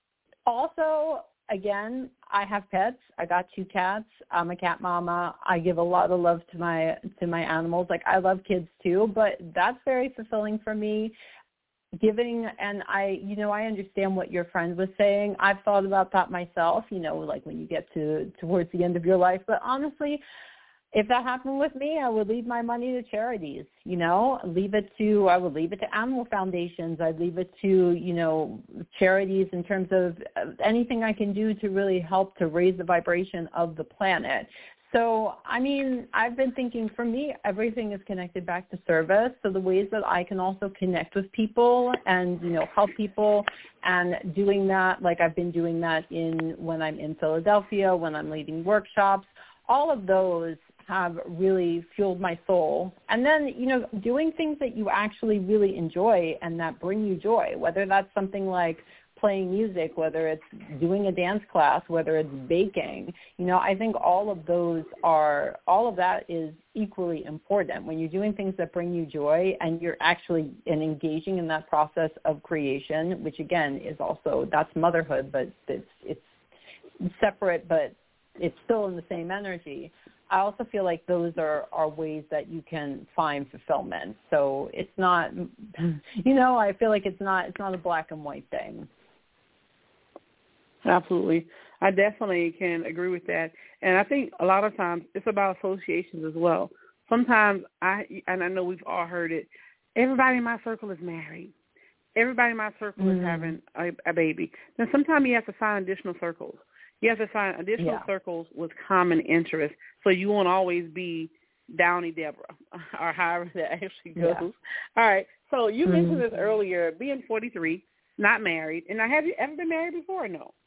Also, again, I have pets. I got two cats. I'm a cat mama. I give a lot of love to my to my animals. Like, I love kids too, but that's very fulfilling for me. Giving, and I, you know, I understand what your friend was saying. I've thought about that myself, you know, like when you get to towards the end of your life. But honestly, if that happened with me, I would leave my money to charities, you know, leave it to, I would leave it to animal foundations. I'd leave it to, you know, charities in terms of anything I can do to really help to raise the vibration of the planet. So, I mean, I've been thinking, for me, everything is connected back to service. So the ways that I can also connect with people and, you know, help people, and doing that, like I've been doing that in when I'm in Philadelphia, when I'm leading workshops, all of those have really fueled my soul. And then, you know, doing things that you actually really enjoy and that bring you joy, whether that's something like playing music, whether it's doing a dance class, whether it's baking, you know, I think all of those are, all of that is equally important. When you're doing things that bring you joy and you're actually and engaging in that process of creation, which again is also, that's motherhood, but it's, it's separate, but it's still in the same energy. I also feel like those are, are ways that you can find fulfillment. So it's not, you know, I feel like it's not, it's not a black and white thing. Absolutely. I definitely can agree with that. And I think a lot of times it's about associations as well. Sometimes I, and I know we've all heard it, everybody in my circle is married. Everybody in my circle mm. is having a, a baby. Then sometimes you have to find additional circles. You have to find additional yeah. circles with common interests, so you won't always be Downey Deborah or however that actually goes. Yeah. All right. So you mm. mentioned this earlier, being forty-three, not married. And now, have you ever been married before or no?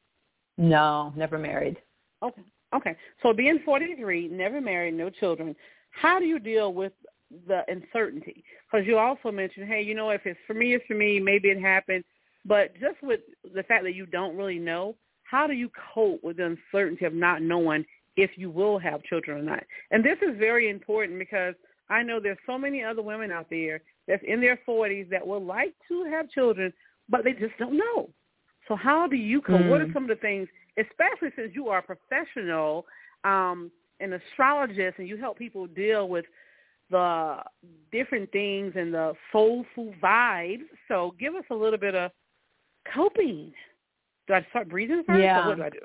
No, never married. Okay. Okay. So being forty-three, never married, no children, how do you deal with the uncertainty? Because you also mentioned, hey, you know, if it's for me, it's for me. Maybe it happened. But just with the fact that you don't really know, how do you cope with the uncertainty of not knowing if you will have children or not? And this is very important because I know there's so many other women out there that's in their forties that would like to have children, but they just don't know. So how do you cope? Mm. What are some of the things, especially since you are a professional, um, an astrologist, and you help people deal with the different things and the soulful vibes? So give us a little bit of coping. Do I start breathing first, yeah. or what do I do?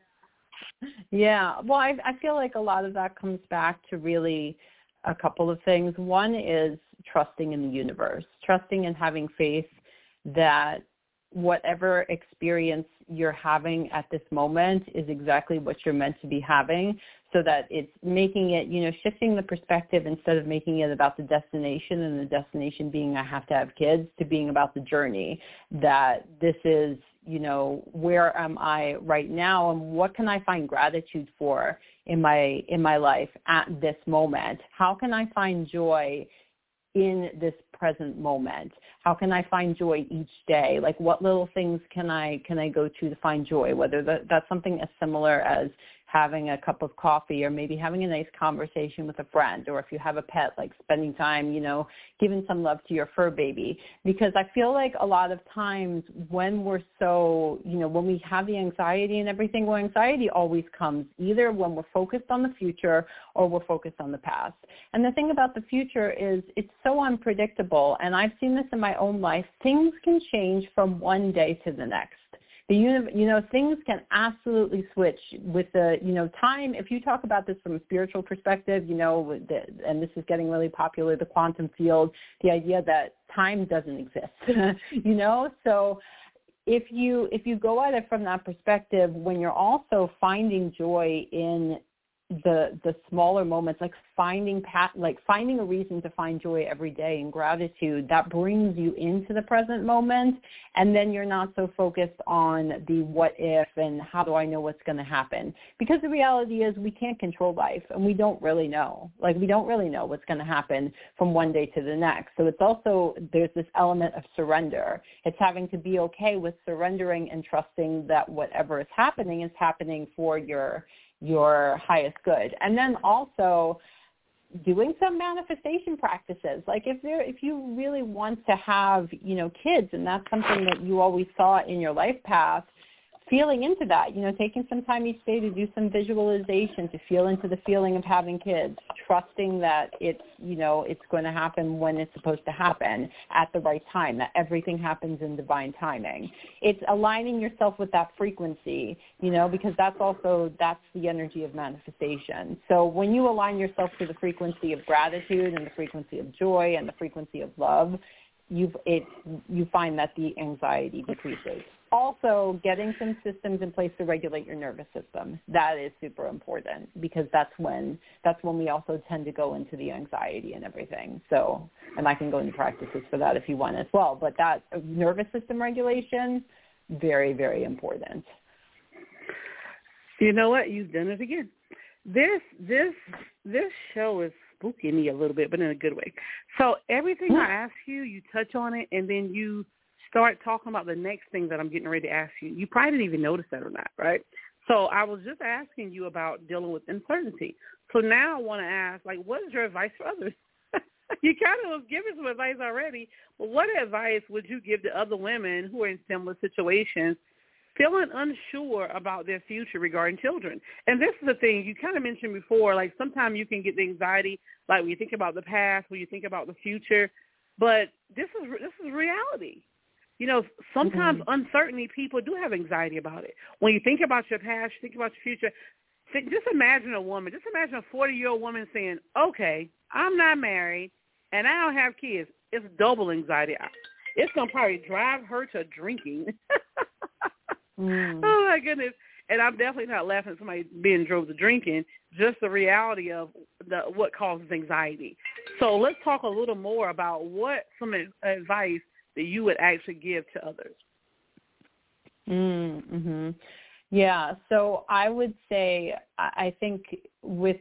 Yeah. Well, I, I feel like a lot of that comes back to really a couple of things. One is trusting in the universe, trusting and having faith that whatever experience you're having at this moment is exactly what you're meant to be having, so that it's making it, you know, shifting the perspective instead of making it about the destination and the destination being I have to have kids, to being about the journey, that this is, you know, where am I right now and what can I find gratitude for in my in my life at this moment? How can I find joy in this present moment? How can I find joy each day? Like, what little things can I can I go to to find joy? Whether that, that's something as similar as having a cup of coffee, or maybe having a nice conversation with a friend, or if you have a pet, like spending time, you know, giving some love to your fur baby. Because I feel like a lot of times when we're so, you know, when we have the anxiety and everything, well, anxiety always comes either when we're focused on the future or we're focused on the past. And the thing about the future is it's so unpredictable. And I've seen this in my own life. Things can change from one day to the next. The, you know, things can absolutely switch with the, you know, time. If you talk about this from a spiritual perspective, you know, the, and this is getting really popular, the quantum field, the idea that time doesn't exist, you know. So if you if you go at it from that perspective, when you're also finding joy in the the smaller moments, like finding pat, like finding a reason to find joy every day and gratitude, that brings you into the present moment, and then you're not so focused on the what if and how do I know what's going to happen, because the reality is we can't control life and we don't really know. Like, we don't really know what's going to happen from one day to the next. So it's also, there's this element of surrender. It's having to be okay with surrendering and trusting that whatever is happening is happening for your your highest good. And then also doing some manifestation practices. Like if there, if you really want to have, you know, kids, and that's something that you always saw in your life path, feeling into that, you know, taking some time each day to do some visualization, to feel into the feeling of having kids, trusting that it's, you know, it's going to happen when it's supposed to happen at the right time, that everything happens in divine timing. It's aligning yourself with that frequency, you know, because that's also, that's the energy of manifestation. So when you align yourself to the frequency of gratitude and the frequency of joy and the frequency of love, you've, it, you find that the anxiety decreases. Also, getting some systems in place to regulate your nervous system. That is super important, because that's when that's when we also tend to go into the anxiety and everything. So, and I can go into practices for that if you want as well. But that nervous system regulation, very, very important. You know what? You've done it again. This this this show is spooking me a little bit, but in a good way. So everything I ask you, you touch on it, and then you start talking about the next thing that I'm getting ready to ask you. You probably didn't even notice that or not, right? So I was just asking you about dealing with uncertainty. So now I want to ask, like, what is your advice for others? You kind of was giving some advice already, but what advice would you give to other women who are in similar situations, feeling unsure about their future regarding children? And this is the thing you kind of mentioned before, like sometimes you can get the anxiety, like when you think about the past, when you think about the future, but this is this is reality. You know, sometimes mm-hmm. uncertainty, people do have anxiety about it. When you think about your past, you think about your future, think, just imagine a woman, just imagine a forty-year-old woman saying, okay, I'm not married and I don't have kids. It's double anxiety. It's going to probably drive her to drinking. mm. Oh, my goodness. And I'm definitely not laughing at somebody being drove to drinking, just the reality of the, what causes anxiety. So let's talk a little more about what some advice that you would actually give to others. Mm-hmm. Yeah, so I would say I think with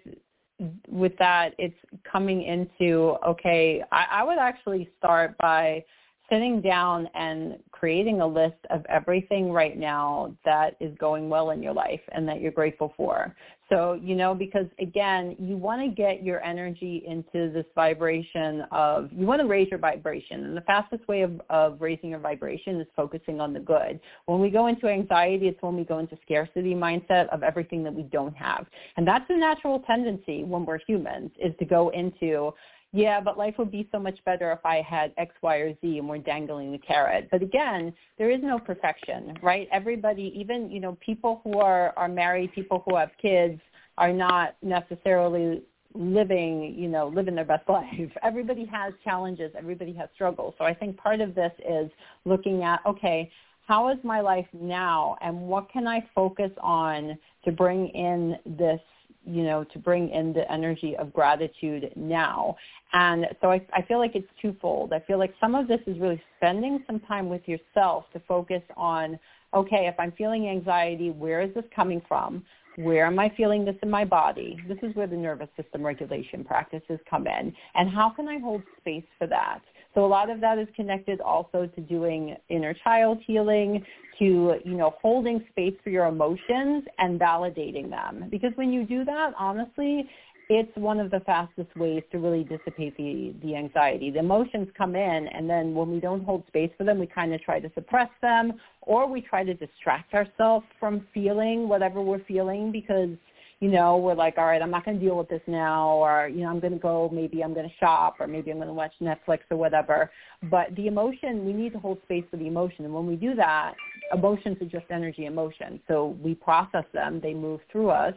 with that, it's coming into, okay, I, I would actually start by sitting down and creating a list of everything right now that is going well in your life and that you're grateful for. So, you know, because again, you want to get your energy into this vibration of, you want to raise your vibration. And the fastest way of, of raising your vibration is focusing on the good. When we go into anxiety, it's when we go into scarcity mindset of everything that we don't have. And that's a natural tendency when we're humans, is to go into, yeah, but life would be so much better if I had X, Y, or Z, and we're dangling the carrot. But again, there is no perfection, right? Everybody, even, you know, people who are, are married, people who have kids are not necessarily living, you know, living their best life. Everybody has challenges. Everybody has struggles. So I think part of this is looking at, okay, how is my life now, and what can I focus on to bring in this, you know, to bring in the energy of gratitude now. And so I, I feel like it's twofold. I feel like some of this is really spending some time with yourself to focus on, okay, if I'm feeling anxiety, where is this coming from? Where am I feeling this in my body? This is where the nervous system regulation practices come in. And how can I hold space for that? So a lot of that is connected also to doing inner child healing, to, you know, holding space for your emotions and validating them. Because when you do that, honestly, it's one of the fastest ways to really dissipate the, the anxiety. The emotions come in, and then when we don't hold space for them, we kind of try to suppress them, or we try to distract ourselves from feeling whatever we're feeling because, you know, we're like, all right, I'm not going to deal with this now, or, you know, I'm going to go, maybe I'm going to shop, or maybe I'm going to watch Netflix or whatever. But the emotion, we need to hold space for the emotion. And when we do that, emotions are just energy emotion. So we process them, they move through us,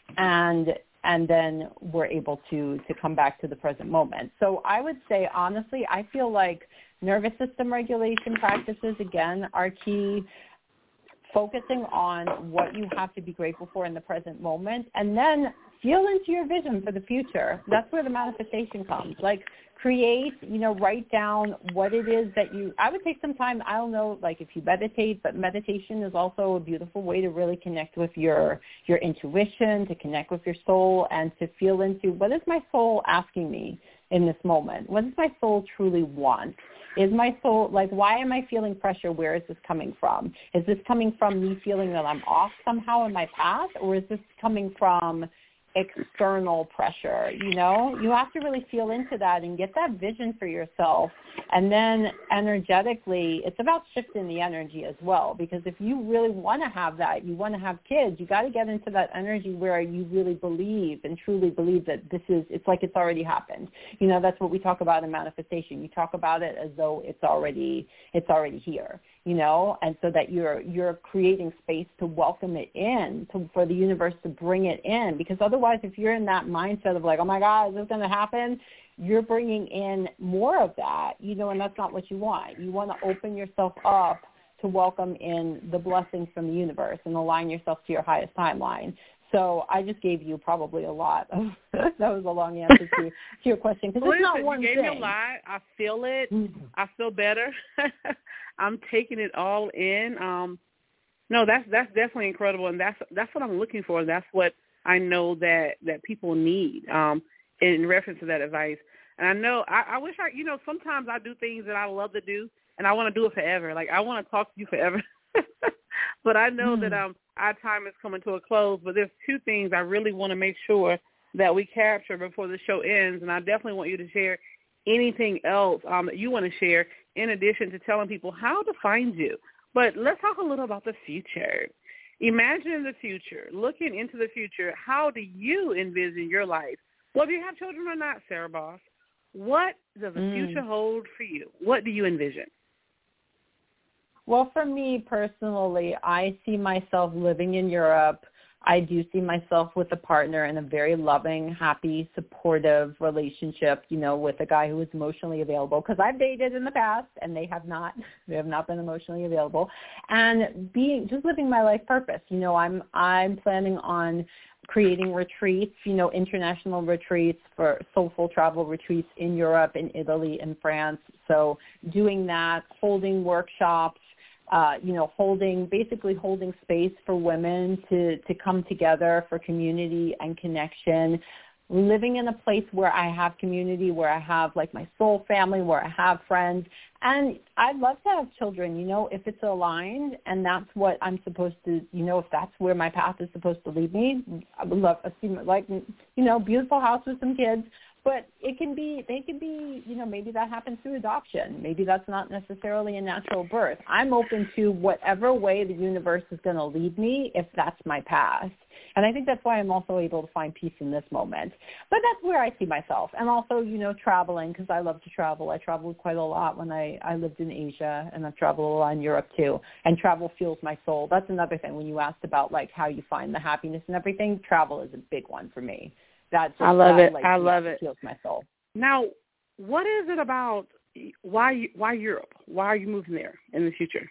and and then we're able to, to come back to the present moment. So I would say, honestly, I feel like nervous system regulation practices, again, are key. Focusing on what you have to be grateful for in the present moment, and then feel into your vision for the future. That's where the manifestation comes. Like, create, you know, write down what it is that you, I would take some time, I don't know, like if you meditate, but meditation is also a beautiful way to really connect with your, your intuition, to connect with your soul, and to feel into, what is my soul asking me in this moment? What does my soul truly want? Is my soul, like, why am I feeling pressure? Where is this coming from? Is this coming from me feeling that I'm off somehow in my path, or is this coming from external pressure? You know, you have to really feel into that and get that vision for yourself. And then energetically, it's about shifting the energy as well, because if you really want to have that, you want to have kids, you got to get into that energy where you really believe and truly believe that this is, it's like it's already happened. You know, that's what we talk about in manifestation. You talk about it as though it's already, it's already here, you know, and so that you're, you're creating space to welcome it in, to, for the universe to bring it in. Because otherwise, if you're in that mindset of like, oh my God, is this going to happen? You're bringing in more of that, you know, and that's not what you want. You want to open yourself up to welcome in the blessings from the universe and align yourself to your highest timeline. So I just gave you probably a lot of, that was a long answer to, to your question. Because it's not one you gave thing. me a lot. I feel it. Mm-hmm. I feel better. I'm taking it all in. Um, no, that's that's definitely incredible, and that's that's what I'm looking for. That's what I know that, that people need um, in reference to that advice. And I know, I, I wish I, you know, sometimes I do things that I love to do, and I want to do it forever. Like, I want to talk to you forever. But I know mm. that um, our time is coming to a close. But there's two things I really want to make sure that we capture before the show ends, and I definitely want you to share anything else um, that you want to share in addition to telling people how to find you. But let's talk a little about the future. Imagine the future, looking into the future. How do you envision your life? Whether you have children or not, Sarah Boss, what does the mm. future hold for you? What do you envision? Well, for me personally, I see myself living in Europe. I do see myself with a partner in a very loving, happy, supportive relationship, you know, with a guy who is emotionally available, because I've dated in the past and they have not, they have not been emotionally available, and being, just living my life purpose. You know, I'm, I'm planning on creating retreats, you know, international retreats for soulful travel retreats in Europe, in Italy, in France. So doing that, holding workshops, Uh, you know, holding, basically holding space for women to, to come together for community and connection, living in a place where I have community, where I have like my soul family, where I have friends. And I'd love to have children, you know, if it's aligned and that's what I'm supposed to, you know, if that's where my path is supposed to lead me. I would love to see, like, you know, beautiful house with some kids. But it can be, they can be, you know, maybe that happens through adoption. Maybe that's not necessarily a natural birth. I'm open to whatever way the universe is going to lead me if that's my path. And I think that's why I'm also able to find peace in this moment. But that's where I see myself. And also, you know, traveling, because I love to travel. I traveled quite a lot when I, I lived in Asia, and I've traveled a lot in Europe too. And travel fuels my soul. That's another thing when you asked about, like, how you find the happiness and everything. Travel is a big one for me. That's I love that, it. like, I love it. Feels my soul. Now, what is it about? Why why Europe? Why are you moving there in the future?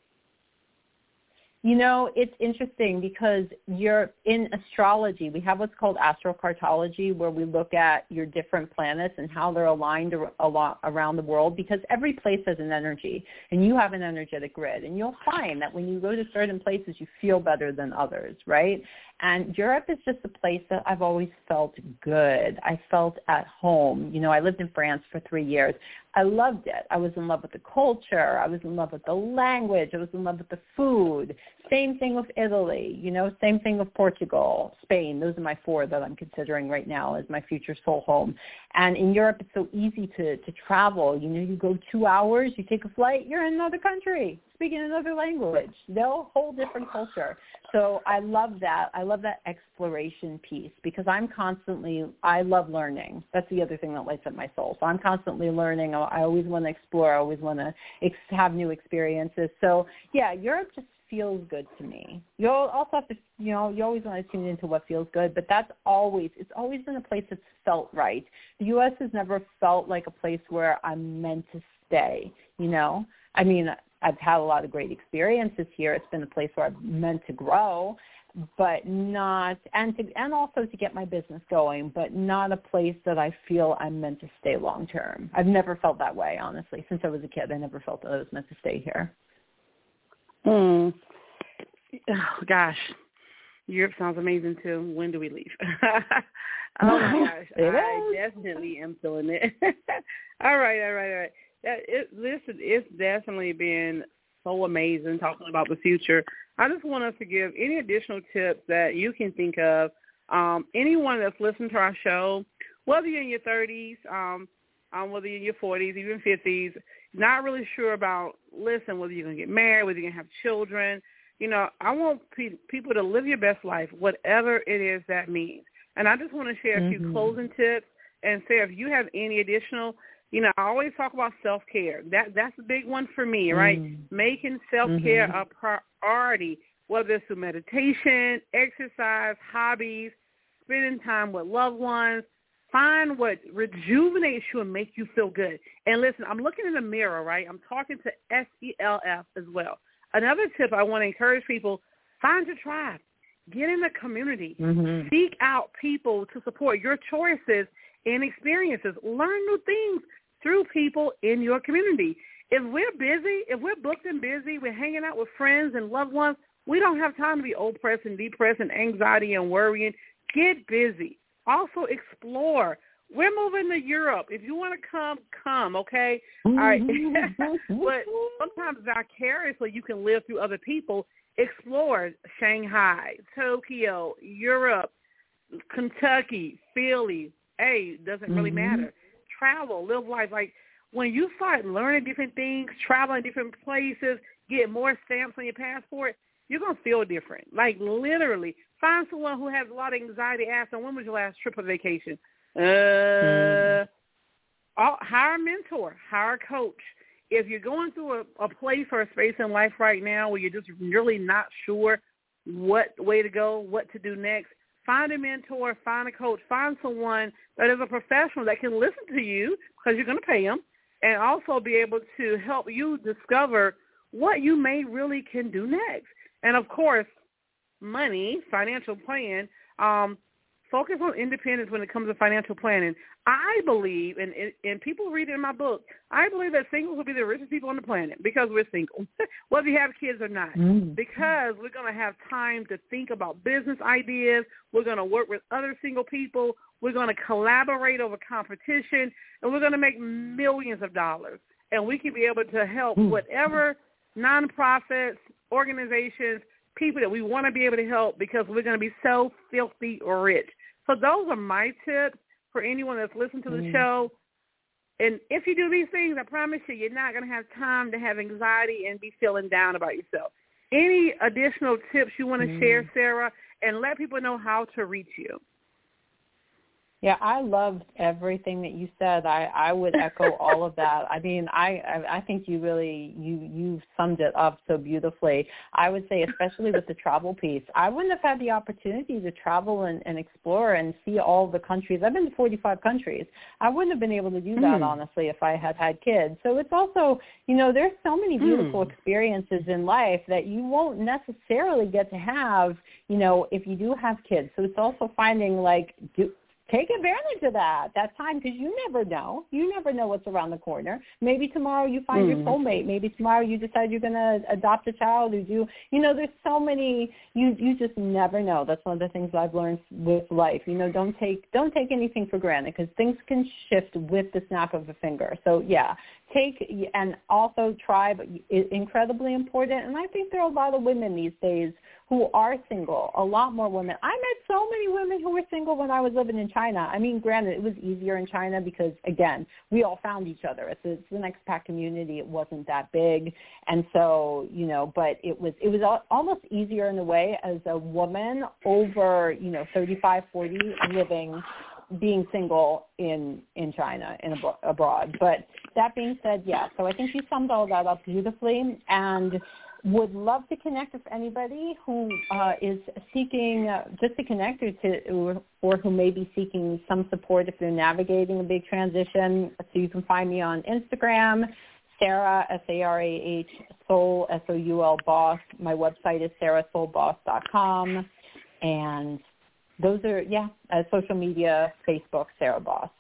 You know, it's interesting because you're in astrology. We have what's called astrocartology, where we look at your different planets and how they're aligned around the world, because every place has an energy, and you have an energetic grid. And you'll find that when you go to certain places, you feel better than others, right? And Europe is just a place that I've always felt good. I felt at home. You know, I lived in France for three years. I loved it. I was in love with the culture. I was in love with the language. I was in love with the food. Same thing with Italy, you know, same thing with Portugal, Spain. Those are my four that I'm considering right now as my future soul home. And in Europe, it's so easy to, to travel. You know, you go two hours, you take a flight, you're in another country, speaking another language. They're a whole different culture. So I love that. I love that exploration piece because I'm constantly, I love learning. That's the other thing that lights up my soul. So I'm constantly learning. I always want to explore. I always want to ex- have new experiences. So, yeah, Europe just feels good to me. You'll also have to, you know, you always want to tune into what feels good, but that's always, it's always been a place that's felt right. The U S has never felt like a place where I'm meant to stay, you know? I mean, I've had a lot of great experiences here. It's been a place where I've meant to grow, but not, and to, and also to get my business going, but not a place that I feel I'm meant to stay long term. I've never felt that way, honestly. Since I was a kid, I never felt that I was meant to stay here. Mm. Oh, gosh. Europe sounds amazing, too. When do we leave? Oh, my gosh. It I is. definitely am feeling it. all right, all right, all right. That, it, listen, it's definitely been so amazing talking about the future. I just want us to give any additional tips that you can think of. Um, anyone that's listening to our show, whether you're in your thirties, um, um, whether you're in your forties, even fifties, not really sure about, listen, whether you're going to get married, whether you're going to have children. You know, I want pe- people to live your best life, whatever it is that means. And I just want to share a Mm-hmm. few closing tips and say if you have any additional, you know, I always talk about self-care. That That's a big one for me, right? Mm-hmm. Making self-care mm-hmm. a priority, whether it's through meditation, exercise, hobbies, spending time with loved ones. Find what rejuvenates you and make you feel good. And listen, I'm looking in the mirror, right? I'm talking to S E L F as well. Another tip I want to encourage people, find your tribe. Get in the community. Mm-hmm. Seek out people to support your choices and experiences. Learn new things through people in your community. If we're busy, if we're booked and busy, we're hanging out with friends and loved ones, we don't have time to be oppressed and depressed and anxiety and worrying. Get busy. Also explore. We're moving to Europe. If you want to come, come, okay? All right. But sometimes vicariously you can live through other people. Explore Shanghai, Tokyo, Europe, Kentucky, Philly. Hey, doesn't really mm-hmm. matter. Travel, live life. Like when you start learning different things, traveling different places, get more stamps on your passport, you're going to feel different. Like literally. Find someone who has a lot of anxiety. Ask them, when was your last trip or vacation? Uh, mm. all, hire a mentor. Hire a coach. if you're going through a, a place or a space in life right now where you're just really not sure what way to go, what to do next, find a mentor, find a coach, find someone that is a professional that can listen to you because you're going to pay them, and also be able to help you discover what you may really can do next. And, of course, money, financial plan, um, focus on independence when it comes to financial planning. I believe, and, and people read it in my book, I believe that singles will be the richest people on the planet because we're single, whether you have kids or not, mm. because we're going to have time to think about business ideas. We're going to work with other single people. We're going to collaborate over competition, and we're going to make millions of dollars. And we can be able to help mm. whatever nonprofits, organizations, people that we want to be able to help because we're going to be so filthy rich. So those are my tips for anyone that's listened to the mm. show. And if you do these things, I promise you, you're not going to have time to have anxiety and be feeling down about yourself. Any additional tips you want to mm. share, Sarah, and let people know how to reach you? Yeah, I loved everything that you said. I, I would echo all of that. I mean, I, I I think you really, you, you summed it up so beautifully. I would say, especially with the travel piece, I wouldn't have had the opportunity to travel and, and explore and see all the countries. I've been to forty-five countries. I wouldn't have been able to do that, mm. honestly, if I had had kids. So it's also, you know, there's so many beautiful mm. experiences in life that you won't necessarily get to have, you know, if you do have kids. So it's also finding, like, do, take advantage of that, that time, because you never know. You never know what's around the corner. Maybe tomorrow you find mm. your soulmate. Maybe tomorrow you decide you're going to adopt a child or do, you know, there's so many, you you just never know. That's one of the things I've learned with life. You know, don't take don't take anything for granted because things can shift with the snap of a finger. So, yeah, take, and also tribe is incredibly important. And I think there are a lot of women these days who are single, a lot more women. I met so many women who were single when I was living in China. I mean, granted, it was easier in China because, again, we all found each other. It's, it's an expat community. It wasn't that big. And so, you know, but it was it was almost easier in a way as a woman over, you know, thirty-five, forty living, being single in, in China and abroad. But that being said, yeah, so I think you summed all that up beautifully, and would love to connect with anybody who uh, is seeking uh, just to connect or, to, or, or who may be seeking some support if they're navigating a big transition. So you can find me on Instagram, Sarah, S A R A H, Soul, S O U L, Boss. My website is sarah soul boss dot com. And those are, yeah, uh, social media, Facebook, Sarah Boss.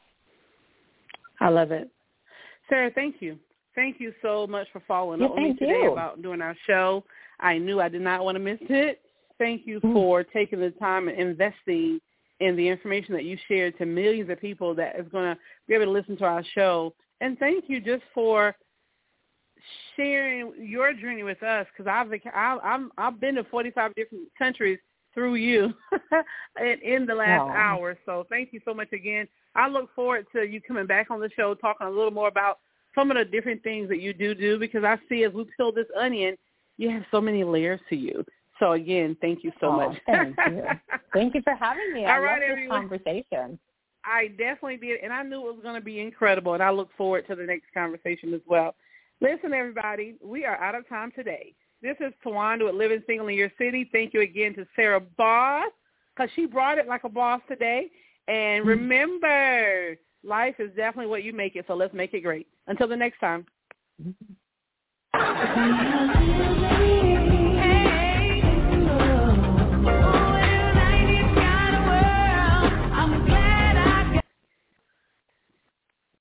I love it. Sarah, thank you. Thank you so much for following up with me today you. about doing our show. I knew I did not want to miss it. Thank you mm. for taking the time and investing in the information that you shared to millions of people that is going to be able to listen to our show. And thank you just for sharing your journey with us, because I've, I've, I've been to forty-five different countries through you in, in the last oh. hour. So thank you so much again. I look forward to you coming back on the show, talking a little more about some of the different things that you do do, because I see as we peel this onion, you have so many layers to you. So, again, thank you so oh, much. Thank you. Thank you for having me. I All right, love this everyone. conversation. I definitely did, and I knew it was going to be incredible, and I look forward to the next conversation as well. Listen, everybody, we are out of time today. This is Tawanda with Living Single in Your City. Thank you again to Sarah Boss, because she brought it like a boss today. And remember, life is definitely what you make it, so let's make it great. Until the next time.